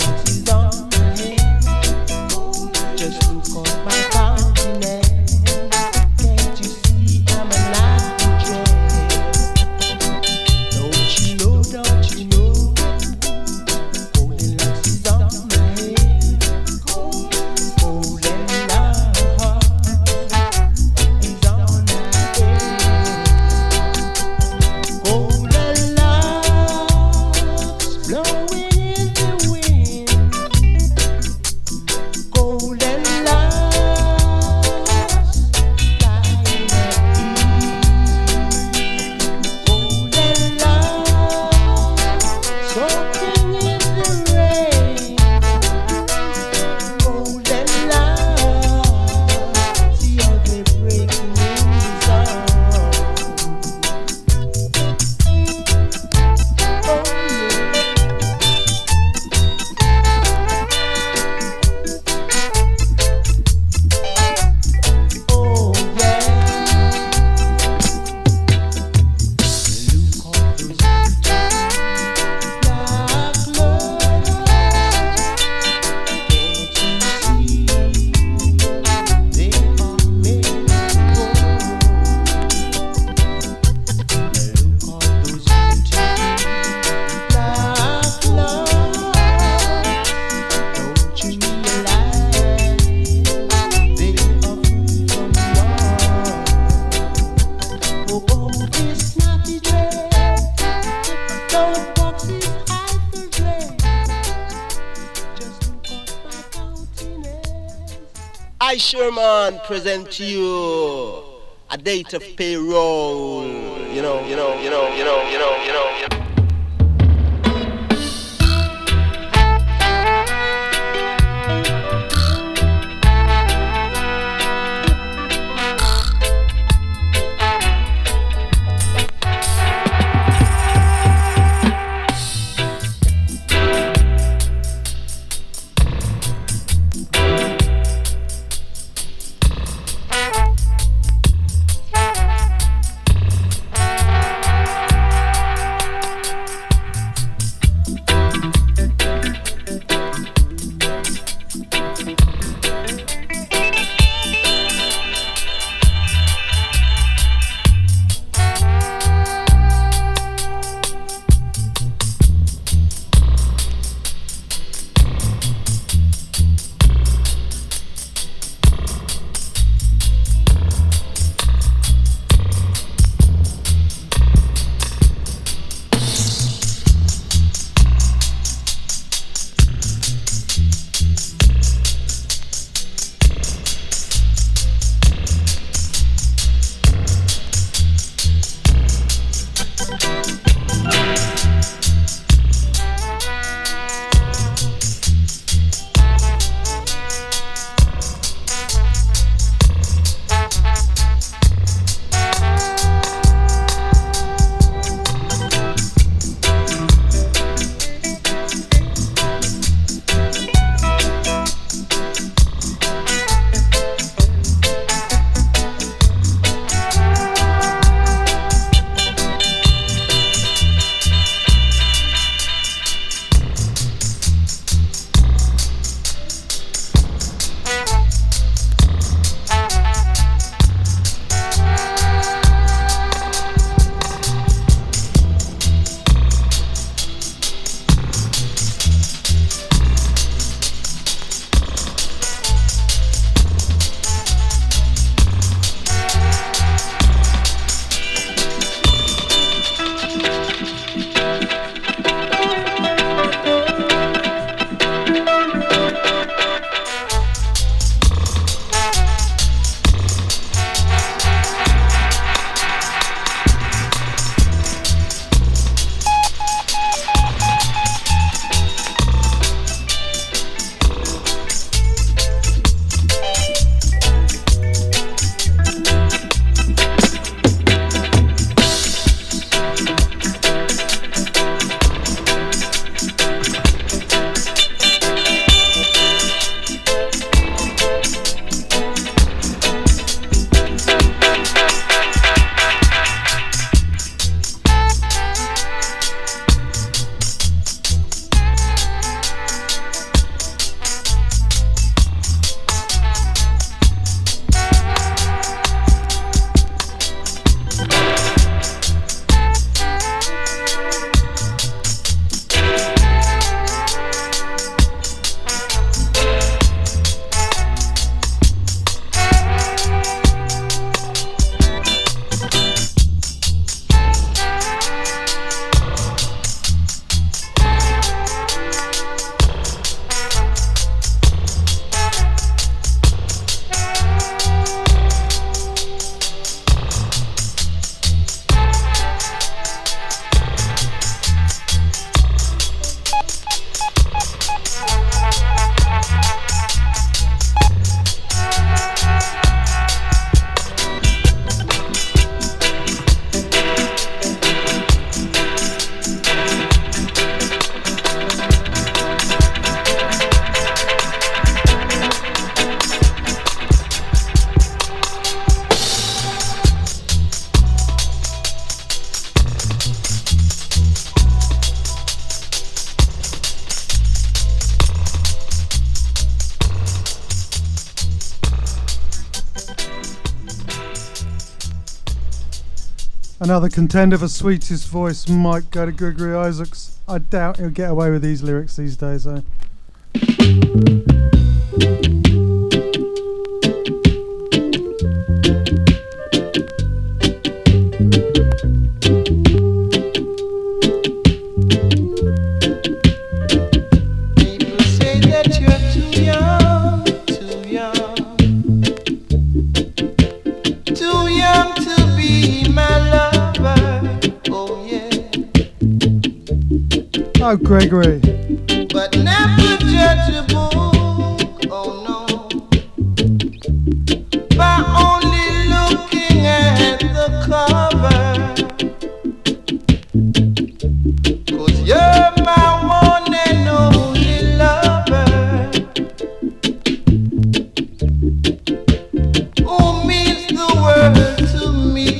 Just look on my countenance. I, Sherman, present to you a date of payroll. You know, you know, you know, you know, you know, you know, you know. Another contender for sweetest voice might go to Gregory Isaacs. I doubt he'll get away with these lyrics these days, though. People say that you're too young, too young. No, Gregory. But never judge a book, oh no, by only looking at the cover. 'Cause you're my one and only lover, who means the world to me.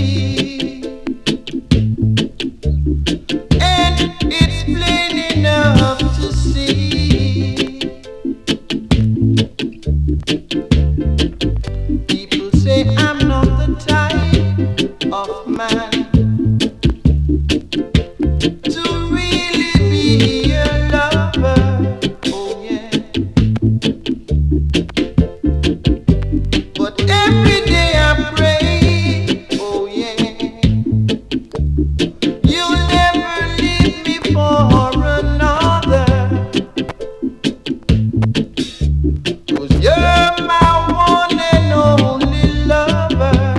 And it's plain enough to see. People say I'm not the type of man to really be a lover, oh yeah. But every day I pray, oh yeah, you'll never leave me for another. 'Cause you're my one and only lover,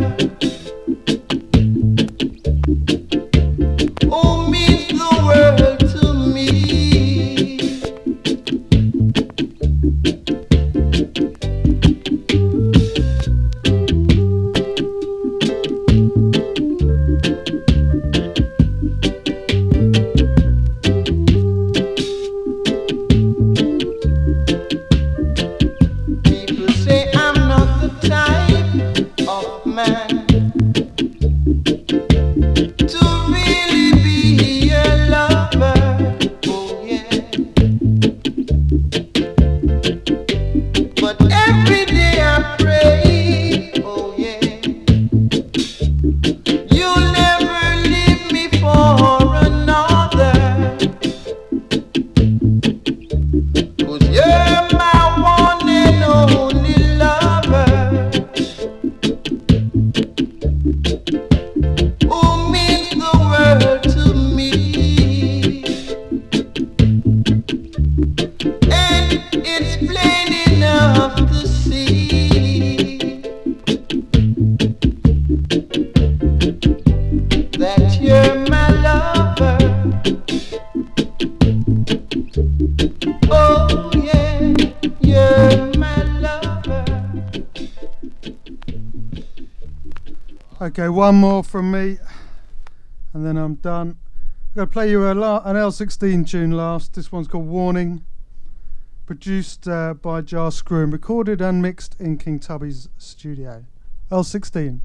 who means the world to me. People say I'm not the type of man to really be a lover, oh yeah. But every day I pray, oh yeah, you'll never leave me for another. 'Cause you're my one and only lover, who means the world to me. And it's plain enough to see that you're my lover. Oh yeah, you're my lover. Okay, one more from me, and then I'm done. I'm going to play you a la- an L sixteen tune last. This one's called Warning, produced uh, by Jar Screw and recorded and mixed in King Tubby's studio. L sixteen.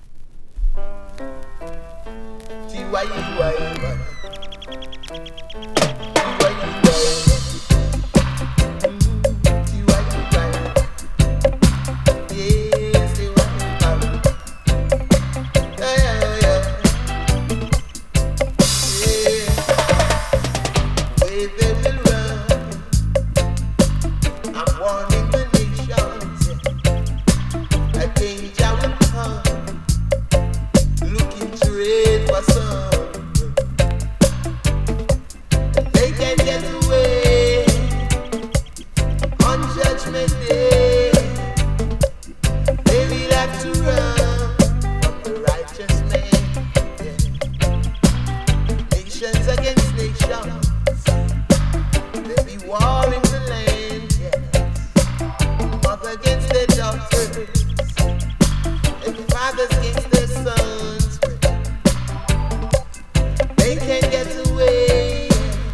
I'm warning the nations, a danger will come, looking straight for some. They can get away on Judgment Day. They will have to run from the righteous man. Yeah. Nations against nations, there be war in the land. Yeah. Mother against their daughters, and fathers against their sons. They can't get away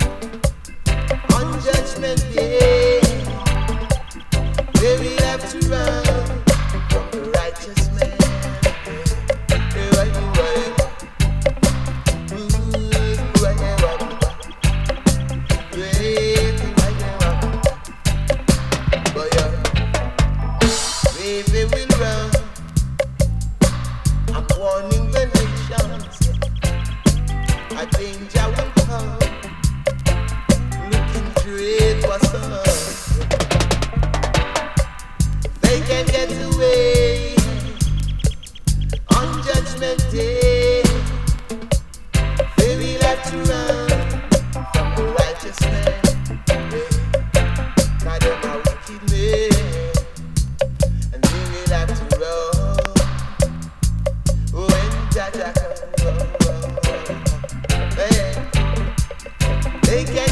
on Judgment Day. They will have to run from the righteous man. Hey, why you worry? Ooh, why you worry? Baby, why you worry? But yeah, baby will run. I'm warning the nations, a danger will come, looking straight for some. They can get away on Judgment Day. They will have to run from the righteous man. God, they're a wicked man, and they will have to run when Jaja comes. Hey, they can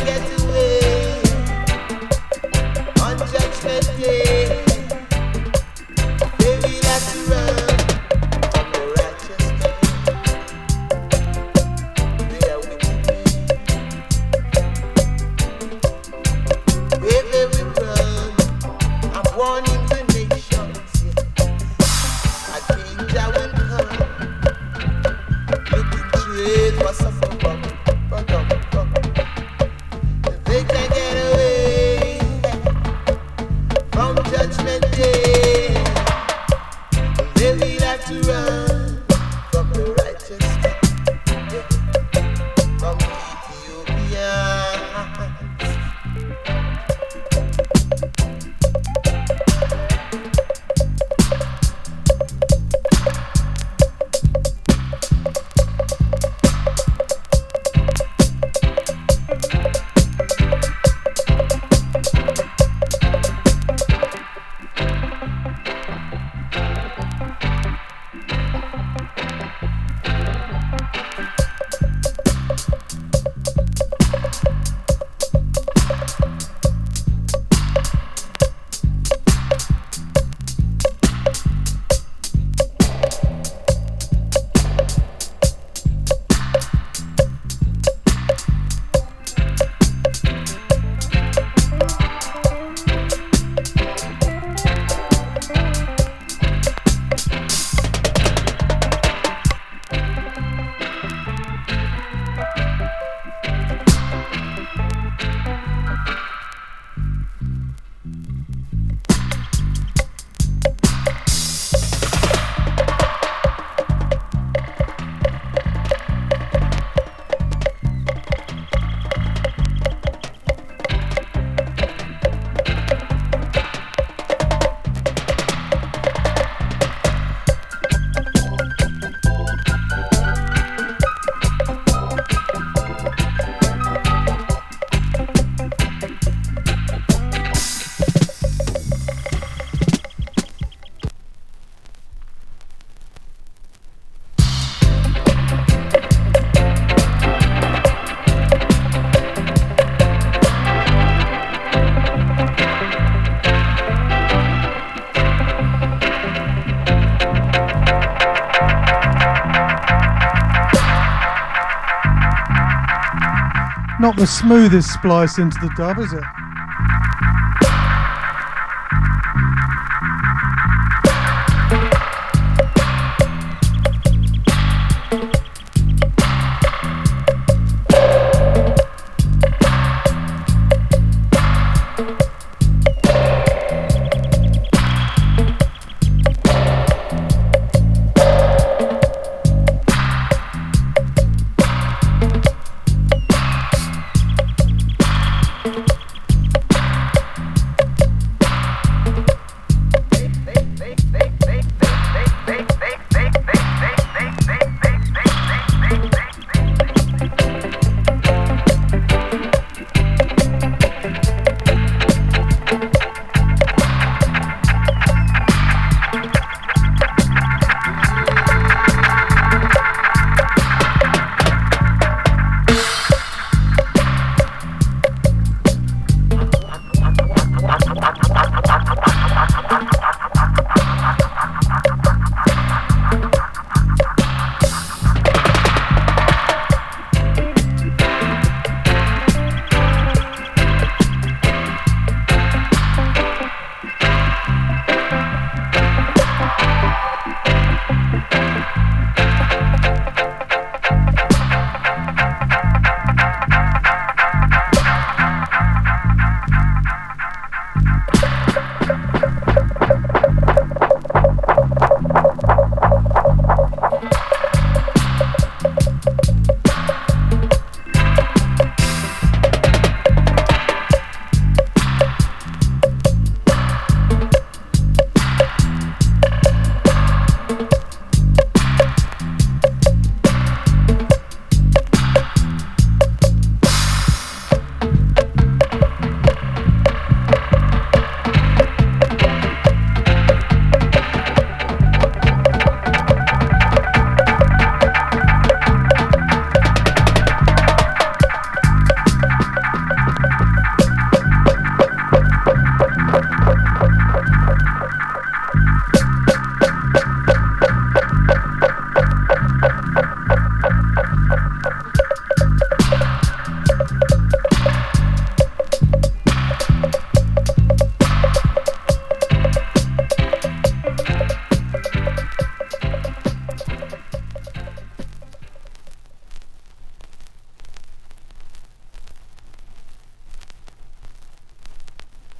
not the smoothest splice into the dub, is it?